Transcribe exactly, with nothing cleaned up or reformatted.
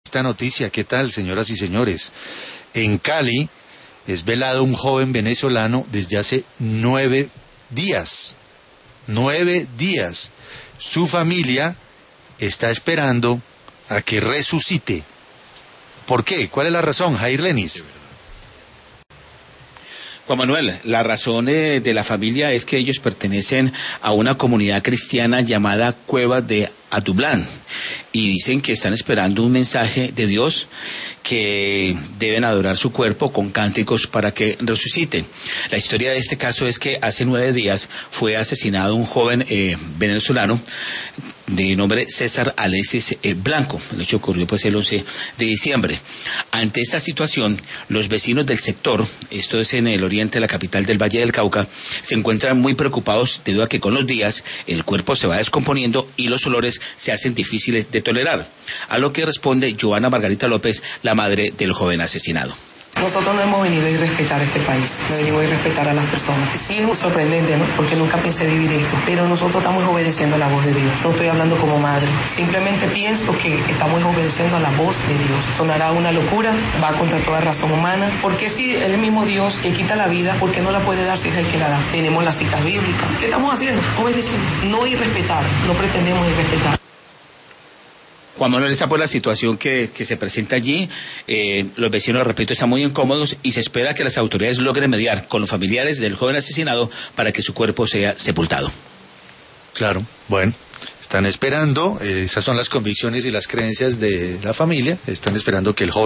Esta noticia, ¿qué tal, señoras y señores? En Cali es velado un joven venezolano desde hace nueve días. Nueve días. Su familia está esperando a que resucite. ¿Por qué? ¿Cuál es la razón, Jair Lenis? Juan Manuel, la razón eh, de la familia es que ellos pertenecen a una comunidad cristiana llamada Cueva de Atublán y dicen que están esperando un mensaje de Dios, que deben adorar su cuerpo con cánticos para que resucite. La historia de este caso es que hace nueve días fue asesinado un joven eh, venezolano de nombre César Alexis eh, Blanco. El hecho ocurrió pues el once de diciembre. Ante esta situación, los vecinos del sector, esto es en el oriente de la capital del Valle del Cauca, se encuentran muy preocupados debido a que con los días el cuerpo se va descomponiendo y los olores se hacen difíciles de tolerar. A lo que responde Joana Margarita López, la madre del joven asesinado. Nosotros no hemos venido a irrespetar este país, no venimos a irrespetar a las personas. Sí es sorprendente, ¿no? Porque nunca pensé vivir esto, pero nosotros estamos obedeciendo a la voz de Dios. No estoy hablando como madre, simplemente pienso que estamos obedeciendo a la voz de Dios. Sonará una locura, va contra toda razón humana, porque si es el mismo Dios que quita la vida, ¿por qué no la puede dar si es el que la da? Tenemos las citas bíblicas. ¿Qué estamos haciendo? Obedeciendo. No irrespetar, no pretendemos irrespetar. Juan Manuel, esta pues la situación que, que se presenta allí. Eh, los vecinos, repito, están muy incómodos y se espera que las autoridades logren mediar con los familiares del joven asesinado para que su cuerpo sea sepultado. Claro, bueno, están esperando, eh, esas son las convicciones y las creencias de la familia, están esperando que el joven